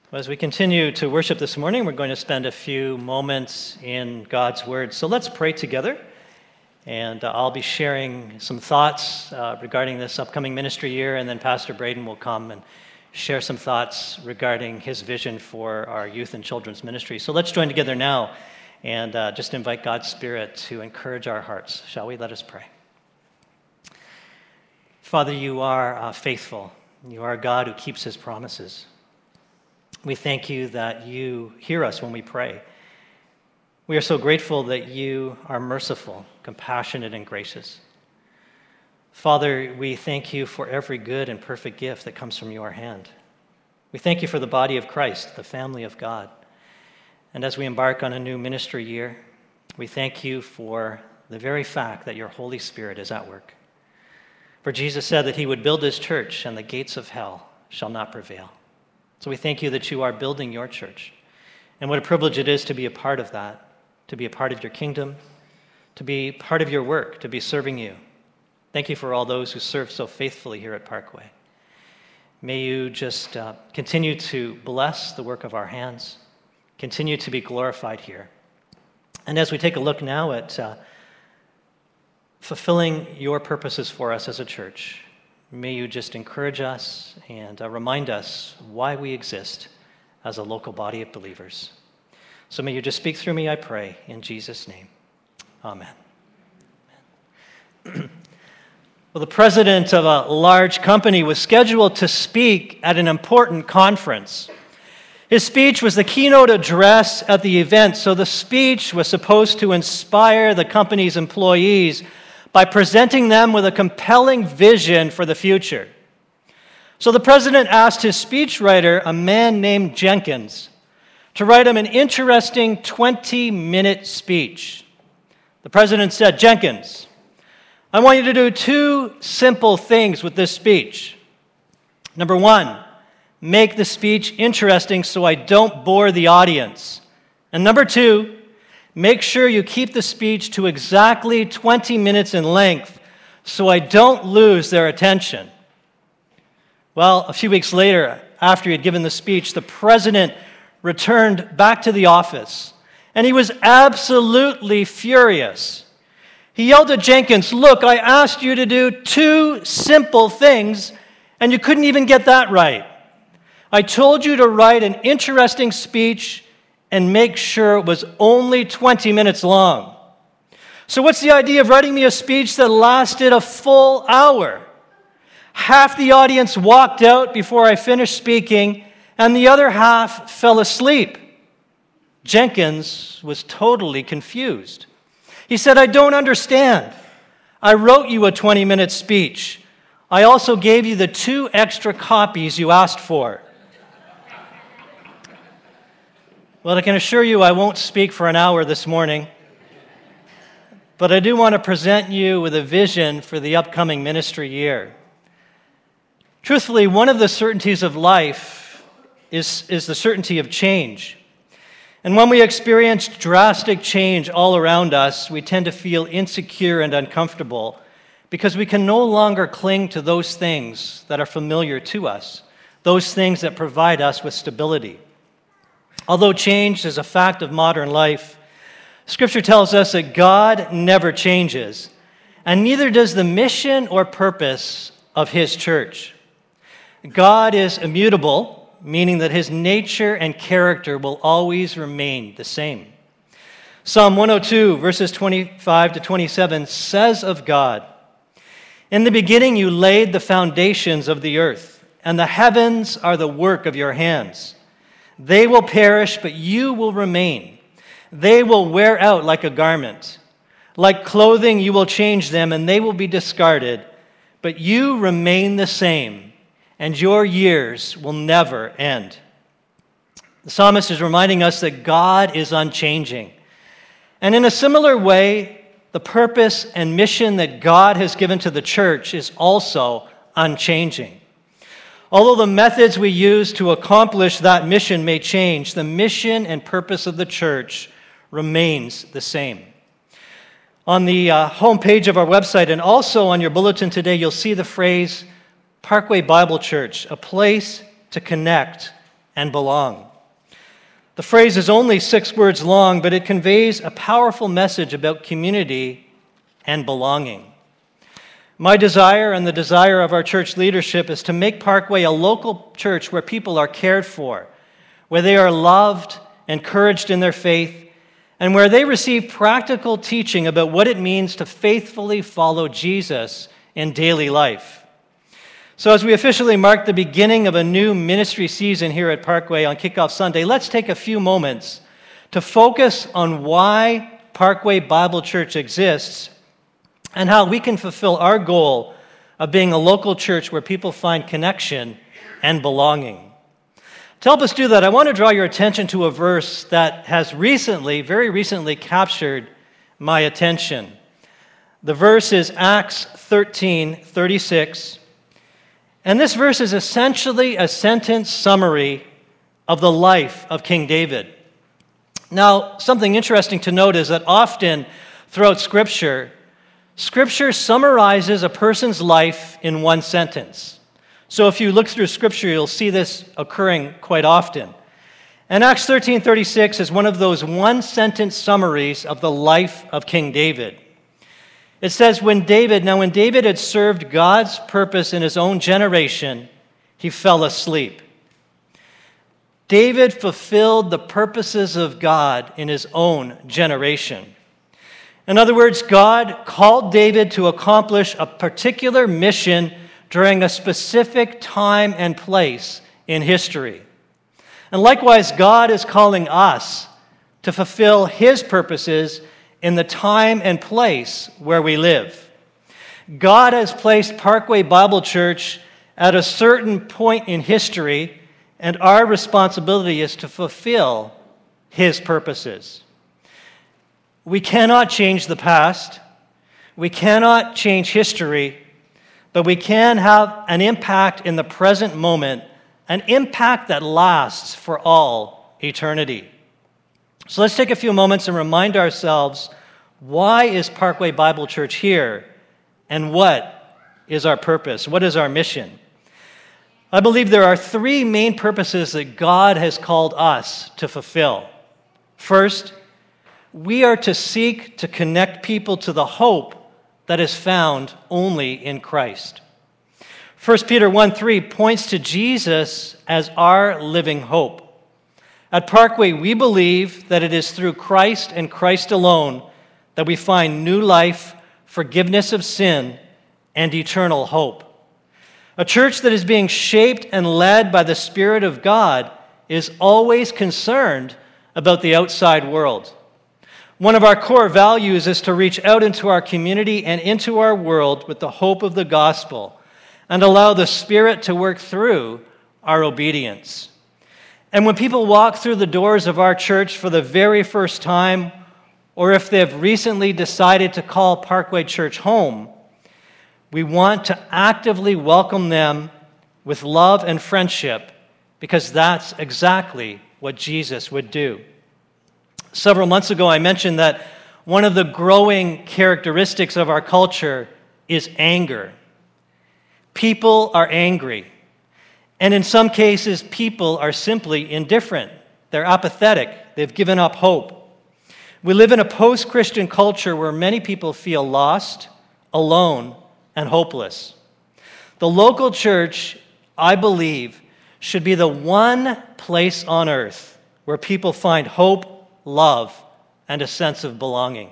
As we continue to worship this morning, we're going to spend a few moments in God's Word. So let's pray together, and I'll be sharing some thoughts regarding this upcoming ministry year, and then Pastor Braden will come and share some thoughts regarding his vision for our youth and children's ministry. So let's join together now and just invite God's Spirit to encourage our hearts. Shall we? Let us pray. Father, you are faithful. You are a God who keeps his promises. We thank you that you hear us when we pray. We are so grateful that you are merciful, compassionate, and gracious. Father, we thank you for every good and perfect gift that comes from your hand. We thank you for the body of Christ, the family of God. And as we embark on a new ministry year, we thank you for the very fact that your Holy Spirit is at work. For Jesus said that he would build his church, and the gates of hell shall not prevail. So we thank you that you are building your church. And what a privilege it is to be a part of that, to be a part of your kingdom, to be part of your work, to be serving you. Thank you for all those who serve so faithfully here at Parkway. May you just continue to bless the work of our hands, continue to be glorified here. And as we take a look now at fulfilling your purposes for us as a church, may you just encourage us and remind us why we exist as a local body of believers. So may you just speak through me, I pray, in Jesus' name. Amen. Well, the president of a large company was scheduled to speak at an important conference. His speech was the keynote address at the event, so the speech was supposed to inspire the company's employees by presenting them with a compelling vision for the future. So the president asked his speechwriter, a man named Jenkins, to write him an interesting 20-minute speech. The president said, "Jenkins, I want you to do two simple things with this speech. Number one, make the speech interesting so I don't bore the audience. And number two, make sure you keep the speech to exactly 20 minutes in length so I don't lose their attention." Well, a few weeks later, after he had given the speech, the president returned back to the office, and he was absolutely furious. He yelled at Jenkins, "Look, I asked you to do two simple things, and you couldn't even get that right. I told you to write an interesting speech and make sure it was only 20 minutes long. So what's the idea of writing me a speech that lasted a full hour? Half the audience walked out before I finished speaking, and the other half fell asleep." Jenkins was totally confused. He said, "I don't understand. I wrote you a 20-minute speech. I also gave you the 2 extra copies you asked for." Well, I can assure you I won't speak for an hour this morning, but I do want to present you with a vision for the upcoming ministry year. Truthfully, one of the certainties of life is the certainty of change. And when we experience drastic change all around us, we tend to feel insecure and uncomfortable because we can no longer cling to those things that are familiar to us, those things that provide us with stability. Although change is a fact of modern life, Scripture tells us that God never changes, and neither does the mission or purpose of his church. God is immutable, meaning that his nature and character will always remain the same. Psalm 102, verses 25 to 27 says of God, "In the beginning you laid the foundations of the earth, and the heavens are the work of your hands. They will perish, but you will remain. They will wear out like a garment. Like clothing, you will change them, and they will be discarded. But you remain the same, and your years will never end." The psalmist is reminding us that God is unchanging. And in a similar way, the purpose and mission that God has given to the church is also unchanging. Although the methods we use to accomplish that mission may change, the mission and purpose of the church remains the same. On the homepage of our website and also on your bulletin today, you'll see the phrase Parkway Bible Church, a place to connect and belong. The phrase is only 6 words long, but it conveys a powerful message about community and belonging. My desire and the desire of our church leadership is to make Parkway a local church where people are cared for, where they are loved, encouraged in their faith, and where they receive practical teaching about what it means to faithfully follow Jesus in daily life. So as we officially mark the beginning of a new ministry season here at Parkway on Kickoff Sunday, let's take a few moments to focus on why Parkway Bible Church exists and how we can fulfill our goal of being a local church where people find connection and belonging. To help us do that, I want to draw your attention to a verse that has very recently captured my attention. The verse is Acts 13:36. And this verse is essentially a sentence summary of the life of King David. Now, something interesting to note is that often throughout Scripture summarizes a person's life in one sentence. So if you look through Scripture, you'll see this occurring quite often. And Acts 13:36 is one of those one-sentence summaries of the life of King David. It says, when David had served God's purpose in his own generation, he fell asleep. David fulfilled the purposes of God in his own generation. In other words, God called David to accomplish a particular mission during a specific time and place in history. And likewise, God is calling us to fulfill his purposes in the time and place where we live. God has placed Parkway Bible Church at a certain point in history, and our responsibility is to fulfill his purposes. We cannot change the past. We cannot change history, but we can have an impact in the present moment, an impact that lasts for all eternity. So let's take a few moments and remind ourselves, why is Parkway Bible Church here, and what is our purpose? What is our mission? I believe there are 3 main purposes that God has called us to fulfill. First, we are to seek to connect people to the hope that is found only in Christ. 1 Peter 1:3 points to Jesus as our living hope. At Parkway, we believe that it is through Christ and Christ alone that we find new life, forgiveness of sin, and eternal hope. A church that is being shaped and led by the Spirit of God is always concerned about the outside world. One of our core values is to reach out into our community and into our world with the hope of the gospel and allow the Spirit to work through our obedience. And when people walk through the doors of our church for the very first time, or if they've recently decided to call Parkway Church home, we want to actively welcome them with love and friendship, because that's exactly what Jesus would do. Several months ago, I mentioned that one of the growing characteristics of our culture is anger. People are angry. And in some cases, people are simply indifferent. They're apathetic. They've given up hope. We live in a post-Christian culture where many people feel lost, alone, and hopeless. The local church, I believe, should be the one place on earth where people find hope, love, and a sense of belonging.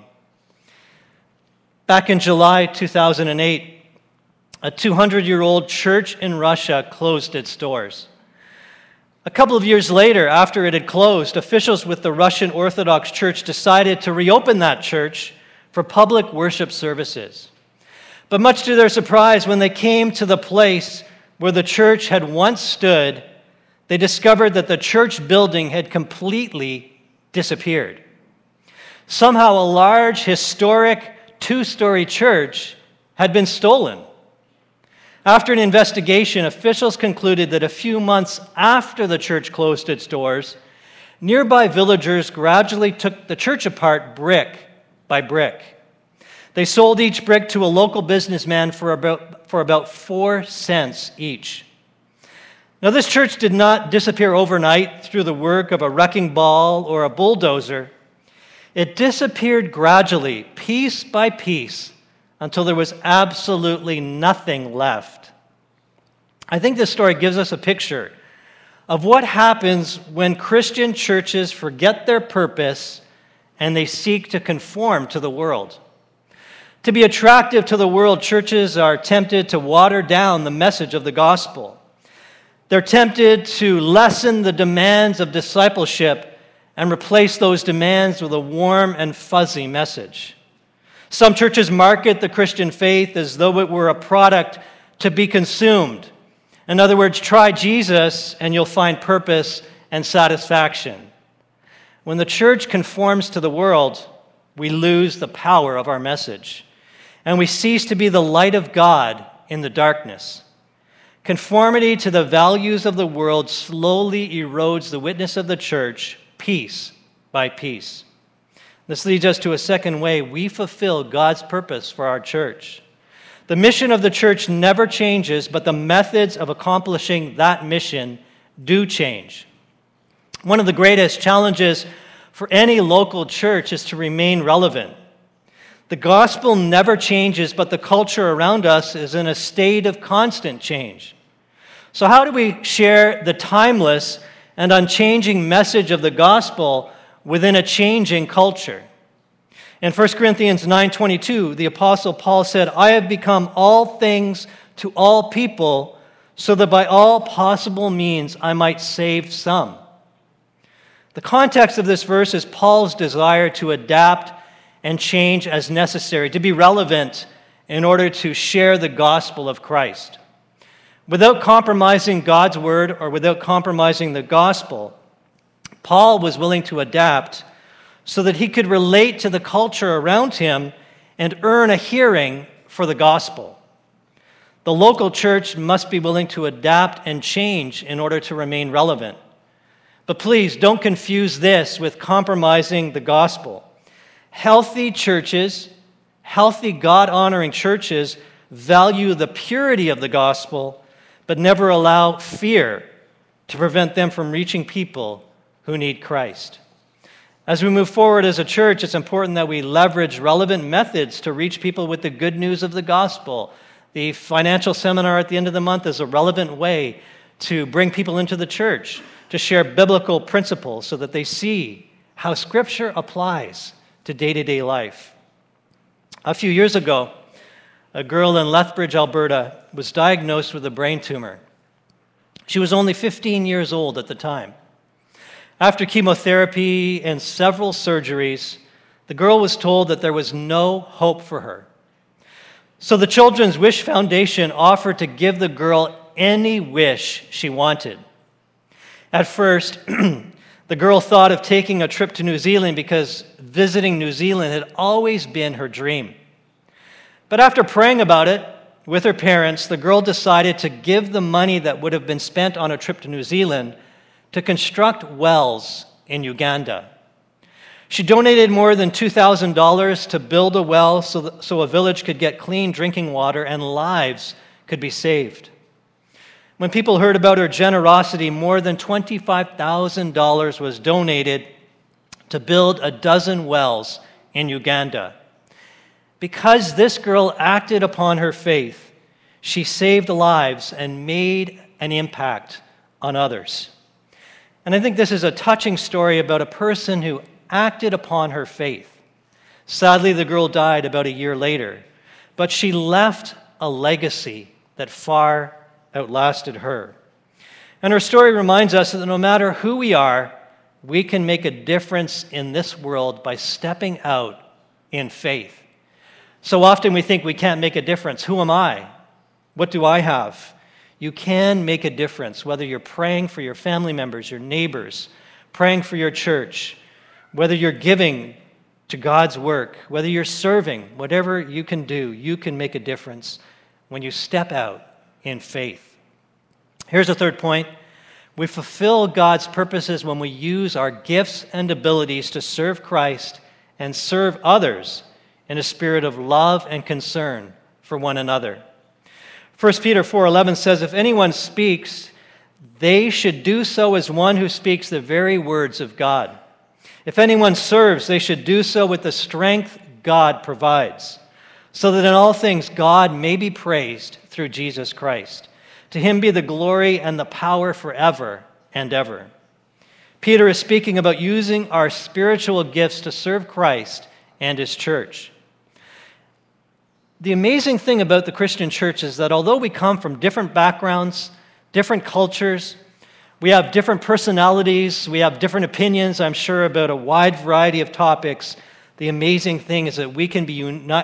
Back in July 2008, a 200-year-old church in Russia closed its doors. A couple of years later, after it had closed, officials with the Russian Orthodox Church decided to reopen that church for public worship services. But much to their surprise, when they came to the place where the church had once stood, they discovered that the church building had completely disappeared. Somehow, a large, historic, 2-story church had been stolen. After an investigation, officials concluded that a few months after the church closed its doors, nearby villagers gradually took the church apart brick by brick. They sold each brick to a local businessman for about 4 cents each. Now, this church did not disappear overnight through the work of a wrecking ball or a bulldozer. It disappeared gradually, piece by piece, until there was absolutely nothing left. I think this story gives us a picture of what happens when Christian churches forget their purpose and they seek to conform to the world. To be attractive to the world, churches are tempted to water down the message of the gospel. They're tempted to lessen the demands of discipleship and replace those demands with a warm and fuzzy message. Some churches market the Christian faith as though it were a product to be consumed. In other words, try Jesus and you'll find purpose and satisfaction. When the church conforms to the world, we lose the power of our message, and we cease to be the light of God in the darkness. Conformity to the values of the world slowly erodes the witness of the church, piece by piece. This leads us to a second way we fulfill God's purpose for our church. The mission of the church never changes, but the methods of accomplishing that mission do change. One of the greatest challenges for any local church is to remain relevant. The gospel never changes, but the culture around us is in a state of constant change. So how do we share the timeless and unchanging message of the gospel within a changing culture? In 1 Corinthians 9:22, the Apostle Paul said, "I have become all things to all people, so that by all possible means I might save some." The context of this verse is Paul's desire to adapt and change as necessary, to be relevant in order to share the gospel of Christ. Without compromising God's word or without compromising the gospel, Paul was willing to adapt so that he could relate to the culture around him and earn a hearing for the gospel. The local church must be willing to adapt and change in order to remain relevant. But please don't confuse this with compromising the gospel. Healthy churches, healthy God-honoring churches value the purity of the gospel, but never allow fear to prevent them from reaching people who need Christ. As we move forward as a church, it's important that we leverage relevant methods to reach people with the good news of the gospel. The financial seminar at the end of the month is a relevant way to bring people into the church, to share biblical principles so that they see how Scripture applies to day-to-day life. A few years ago, a girl in Lethbridge, Alberta, was diagnosed with a brain tumor. She was only 15 years old at the time. After chemotherapy and several surgeries, the girl was told that there was no hope for her. So the Children's Wish Foundation offered to give the girl any wish she wanted. At first, the girl thought of taking a trip to New Zealand because visiting New Zealand had always been her dream. But after praying about it with her parents, the girl decided to give the money that would have been spent on a trip to New Zealand to construct wells in Uganda. She donated more than $2,000 to build a well so a village could get clean drinking water and lives could be saved. When people heard about her generosity, more than $25,000 was donated to build a dozen wells in Uganda. Because this girl acted upon her faith, she saved lives and made an impact on others. And I think this is a touching story about a person who acted upon her faith. Sadly, the girl died about a year later, but she left a legacy that far outlasted her. And her story reminds us that no matter who we are, we can make a difference in this world by stepping out in faith. So often we think we can't make a difference. Who am I? What do I have? You can make a difference, whether you're praying for your family members, your neighbors, praying for your church, whether you're giving to God's work, whether you're serving, whatever you can do, you can make a difference when you step out in faith. Here's a third point. We fulfill God's purposes when we use our gifts and abilities to serve Christ and serve others in a spirit of love and concern for one another. 1 Peter 4:11 says, "If anyone speaks, They should do so as one who speaks the very words of God. If anyone serves, they should do so with the strength God provides, so that in all things God may be praised through Jesus Christ. To him be the glory and the power forever and ever. Peter is speaking about using our spiritual gifts to serve Christ and his church. The amazing thing about the Christian church is that although we come from different backgrounds, different cultures, we have different personalities, we have different opinions, I'm sure, about a wide variety of topics, the amazing thing is that we can be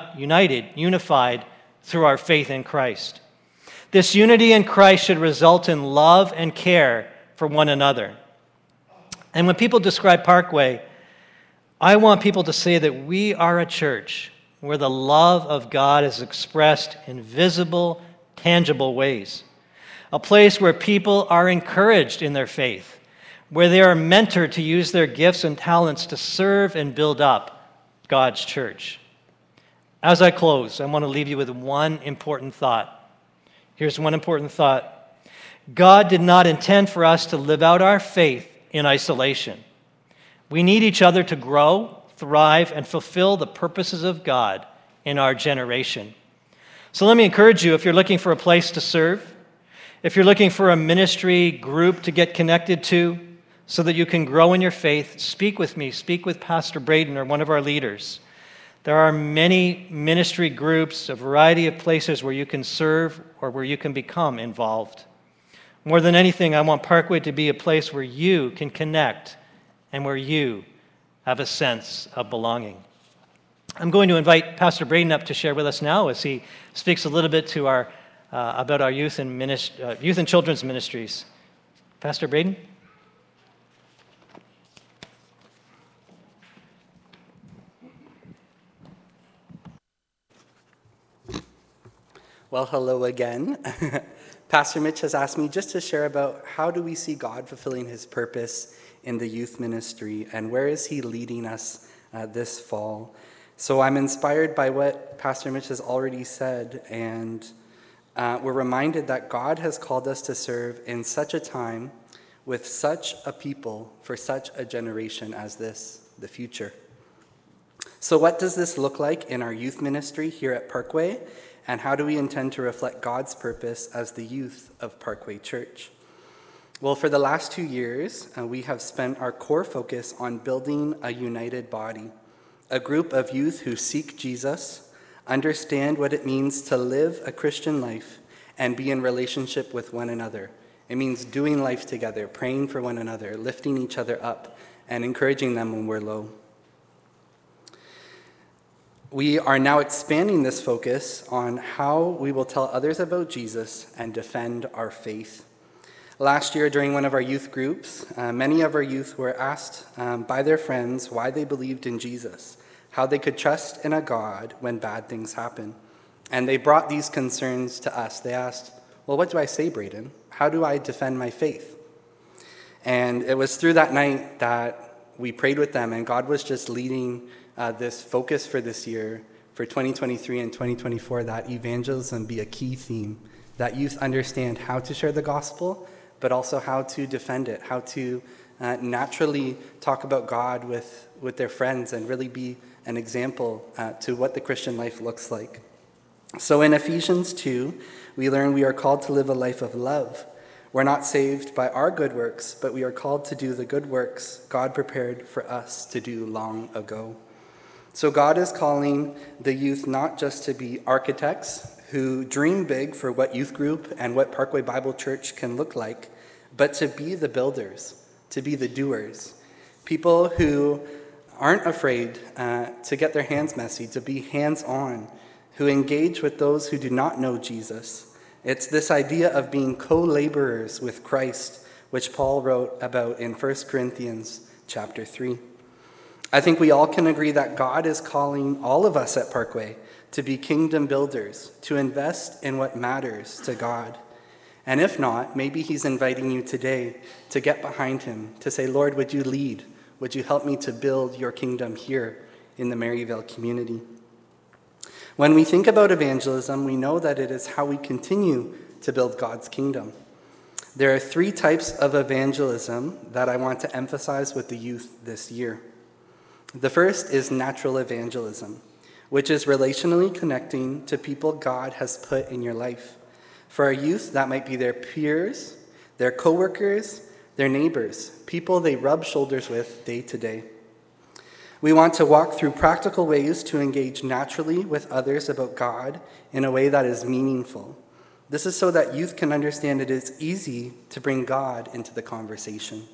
unified through our faith in Christ. This unity in Christ should result in love and care for one another. And when people describe Parkway, I want people to say that we are a church where the love of God is expressed in visible, tangible ways. A place where people are encouraged in their faith, where they are mentored to use their gifts and talents to serve and build up God's church. As I close, I want to leave you with one important thought. Here's one important thought. God did not intend for us to live out our faith in isolation. We need each other to grow, thrive, and fulfill the purposes of God in our generation. So let me encourage you, if you're looking for a place to serve, if you're looking for a ministry group to get connected to so that you can grow in your faith, speak with me, speak with Pastor Braden or one of our leaders. There are many ministry groups, a variety of places where you can serve or where you can become involved. More than anything, I want Parkway to be a place where you can connect and where you have a sense of belonging. I'm going to invite Pastor Braden up to share with us now as he speaks a little bit to our about our youth and children's ministries. Pastor Braden? Well, hello again. Pastor Mitch has asked me just to share about how do we see God fulfilling his purpose in the youth ministry and where is he leading us this fall. So I'm inspired by what Pastor Mitch has already said, and we're reminded that God has called us to serve in such a time with such a people for such a generation as this, the future. So what does this look like in our youth ministry here at Parkway, and how do we intend to reflect God's purpose as the youth of Parkway Church? Well, for the last 2 years, we have spent our core focus on building a united body, a group of youth who seek Jesus, understand what it means to live a Christian life, and be in relationship with one another. It means doing life together, praying for one another, lifting each other up, and encouraging them when we're low. We are now expanding this focus on how we will tell others about Jesus and defend our faith. Last year, during one of our youth groups, many of our youth were asked by their friends why they believed in Jesus, how they could trust in a God when bad things happen. And they brought these concerns to us. They asked, well, what do I say, Braden? How do I defend my faith? And it was through that night that we prayed with them, and God was just leading this focus for this year, for 2023 and 2024, that evangelism be a key theme, that youth understand how to share the gospel, but also how to defend it, how to naturally talk about God with their friends and really be an example to what the Christian life looks like. So in Ephesians 2, we learn we are called to live a life of love. We're not saved by our good works, but we are called to do the good works God prepared for us to do long ago. So God is calling the youth not just to be architects who dream big for what youth group and what Parkway Bible Church can look like, but to be the builders, to be the doers, people who aren't afraid to get their hands messy, to be hands-on, who engage with those who do not know Jesus. It's this idea of being co-laborers with Christ, which Paul wrote about in 1 Corinthians chapter 3. I think we all can agree that God is calling all of us at Parkway to be kingdom builders, to invest in what matters to God. And if not, maybe he's inviting you today to get behind him, to say, Lord, would you lead? Would you help me to build your kingdom here in the Maryvale community? When we think about evangelism, we know that it is how we continue to build God's kingdom. There are 3 types of evangelism that I want to emphasize with the youth this year. The first is natural evangelism, which is relationally connecting to people God has put in your life. For our youth, that might be their peers, their coworkers, their neighbors, people they rub shoulders with day to day. We want to walk through practical ways to engage naturally with others about God in a way that is meaningful. This is so that youth can understand it is easy to bring God into the conversation.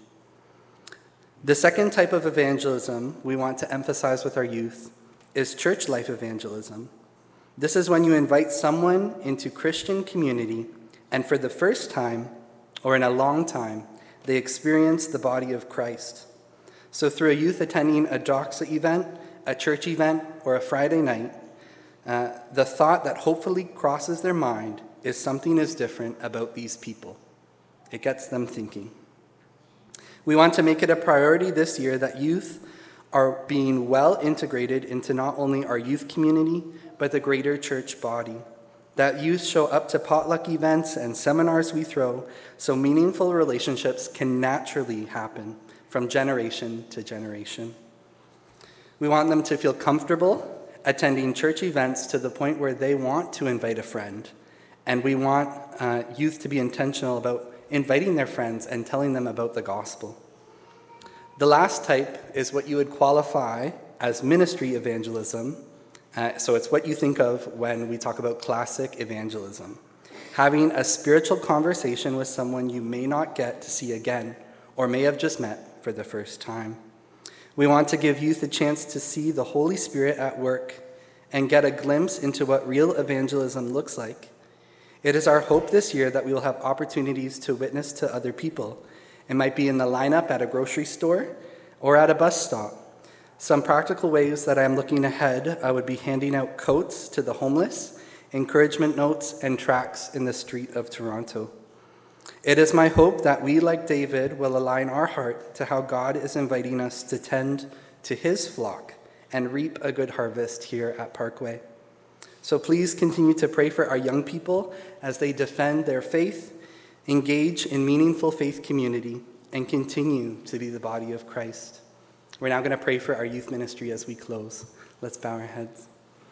The second type of evangelism we want to emphasize with our youth is church life evangelism. This is when you invite someone into Christian community, and for the first time, or in a long time, they experience the body of Christ. So through a youth attending a Doxa event, a church event, or a Friday night, the thought that hopefully crosses their mind is something is different about these people. It gets them thinking. We want to make it a priority this year that youth are being well integrated into not only our youth community, but the greater church body. That youth show up to potluck events and seminars we throw so meaningful relationships can naturally happen from generation to generation. We want them to feel comfortable attending church events to the point where they want to invite a friend. And we want youth to be intentional about inviting their friends and telling them about the gospel. The last type is what you would qualify as ministry evangelism. So it's what you think of when we talk about classic evangelism. Having a spiritual conversation with someone you may not get to see again or may have just met for the first time. We want to give youth a chance to see the Holy Spirit at work and get a glimpse into what real evangelism looks like. It is our hope this year that we will have opportunities to witness to other people. It might be in the lineup at a grocery store or at a bus stop. Some practical ways that I am looking ahead, I would be handing out coats to the homeless, encouragement notes, and tracts in the street of Toronto. It is my hope that we, like David, will align our heart to how God is inviting us to tend to his flock and reap a good harvest here at Parkway. So please continue to pray for our young people as they defend their faith, engage in meaningful faith community, and continue to be the body of Christ. We're now going to pray for our youth ministry as we close. Let's bow our heads.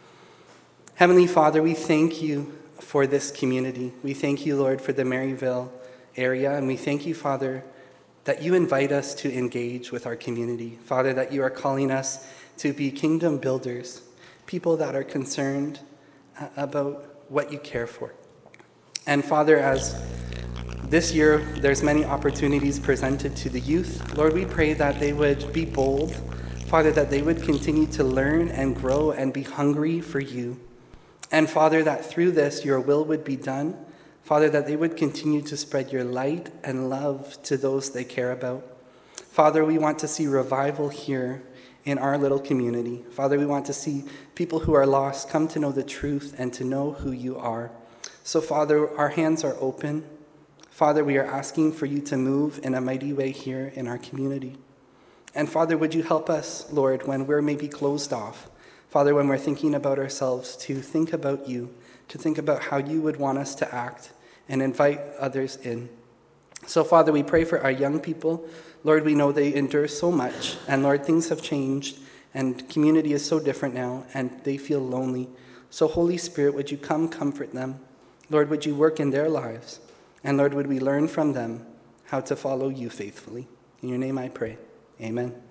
Heavenly Father, we thank you for this community. We thank you, Lord, for the Maryville area, and we thank you, Father, that you invite us to engage with our community. Father, that you are calling us to be kingdom builders, people that are concerned about what you care for. And Father, as this year there's many opportunities presented to the youth, Lord, we pray that they would be bold, Father, that they would continue to learn and grow and be hungry for you. And Father, that through this your will would be done. Father, that they would continue to spread your light and love to those they care about. Father, we want to see revival here in our little community. Father, we want to see people who are lost come to know the truth and to know who you are. So, Father, our hands are open. Father, we are asking for you to move in a mighty way here in our community. And Father, would you help us, Lord, when we're maybe closed off, Father, when we're thinking about ourselves, to think about you, to think about how you would want us to act and invite others in. So, Father, we pray for our young people. Lord, we know they endure so much, and Lord, things have changed, and community is so different now, and they feel lonely. So, Holy Spirit, would you come comfort them? Lord, would you work in their lives? And Lord, would we learn from them how to follow you faithfully? In your name I pray. Amen.